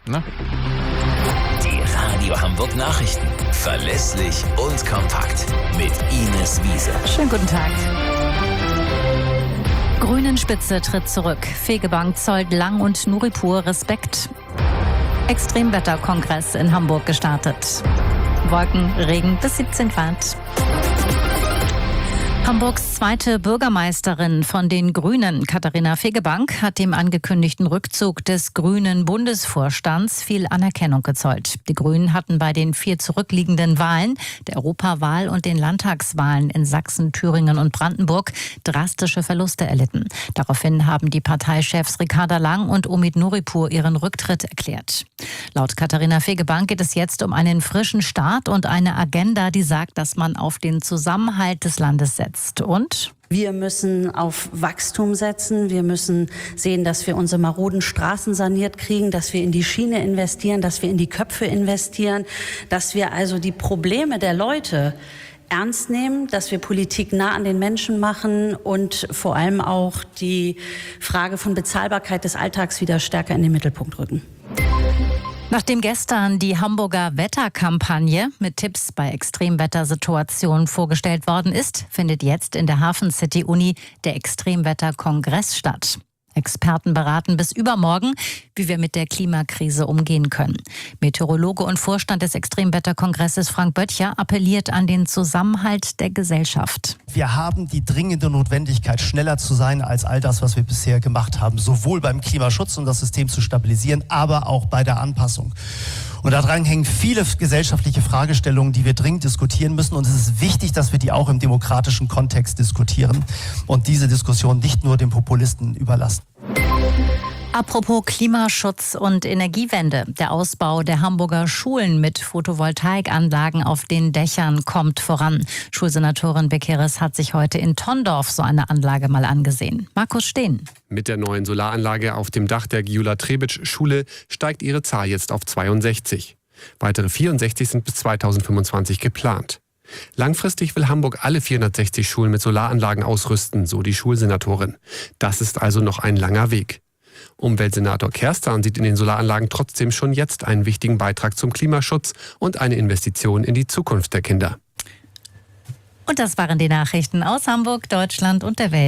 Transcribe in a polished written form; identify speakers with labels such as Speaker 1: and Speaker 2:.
Speaker 1: Ne?
Speaker 2: Die Radio Hamburg Nachrichten. Verlässlich und kompakt. Mit Ines Wiese.
Speaker 3: Schönen guten Tag. Grünen-Spitze tritt zurück. Fegebank zollt Lang und Nuripur Respekt. Extremwetterkongress in Hamburg gestartet. Wolken, Regen bis 17 Grad. Hamburgs zweite Bürgermeisterin von den Grünen, Katharina Fegebank, hat dem angekündigten Rückzug des grünen Bundesvorstands viel Anerkennung gezollt. Die Grünen hatten bei den 4 zurückliegenden Wahlen, der Europawahl und den Landtagswahlen in Sachsen, Thüringen und Brandenburg, drastische Verluste erlitten. Daraufhin haben die Parteichefs Ricarda Lang und Omid Nuripur ihren Rücktritt erklärt. Laut Katharina Fegebank geht es jetzt um einen frischen Start und eine Agenda, die sagt, dass man auf den Zusammenhalt des Landes setzt. Und?
Speaker 4: Wir müssen auf Wachstum setzen. Wir müssen sehen, dass wir unsere maroden Straßen saniert kriegen, dass wir in die Schiene investieren, dass wir in die Köpfe investieren, dass wir also die Probleme der Leute ernst nehmen, dass wir Politik nah an den Menschen machen und vor allem auch die Frage von Bezahlbarkeit des Alltags wieder stärker in den Mittelpunkt rücken.
Speaker 3: Nachdem gestern die Hamburger Wetterkampagne mit Tipps bei Extremwettersituationen vorgestellt worden ist, findet jetzt in der Hafen City Uni der Extremwetterkongress statt. Experten beraten bis übermorgen, wie wir mit der Klimakrise umgehen können. Meteorologe und Vorstand des Extremwetterkongresses Frank Böttcher appelliert an den Zusammenhalt der Gesellschaft.
Speaker 5: Wir haben die dringende Notwendigkeit, schneller zu sein als all das, was wir bisher gemacht haben. Sowohl beim Klimaschutz, um das System zu stabilisieren, aber auch bei der Anpassung. Und daran hängen viele gesellschaftliche Fragestellungen, die wir dringend diskutieren müssen. Und es ist wichtig, dass wir die auch im demokratischen Kontext diskutieren und diese Diskussion nicht nur den Populisten überlassen.
Speaker 3: Apropos Klimaschutz und Energiewende. Der Ausbau der Hamburger Schulen mit Photovoltaikanlagen auf den Dächern kommt voran. Schulsenatorin Bekeres hat sich heute in Tondorf so eine Anlage mal angesehen. Markus Steen.
Speaker 6: Mit der neuen Solaranlage auf dem Dach der Gyula-Trebitsch-Schule steigt ihre Zahl jetzt auf 62. Weitere 64 sind bis 2025 geplant. Langfristig will Hamburg alle 460 Schulen mit Solaranlagen ausrüsten, so die Schulsenatorin. Das ist also noch ein langer Weg. Umweltsenator Kerstan sieht in den Solaranlagen trotzdem schon jetzt einen wichtigen Beitrag zum Klimaschutz und eine Investition in die Zukunft der Kinder.
Speaker 3: Und das waren die Nachrichten aus Hamburg, Deutschland und der Welt.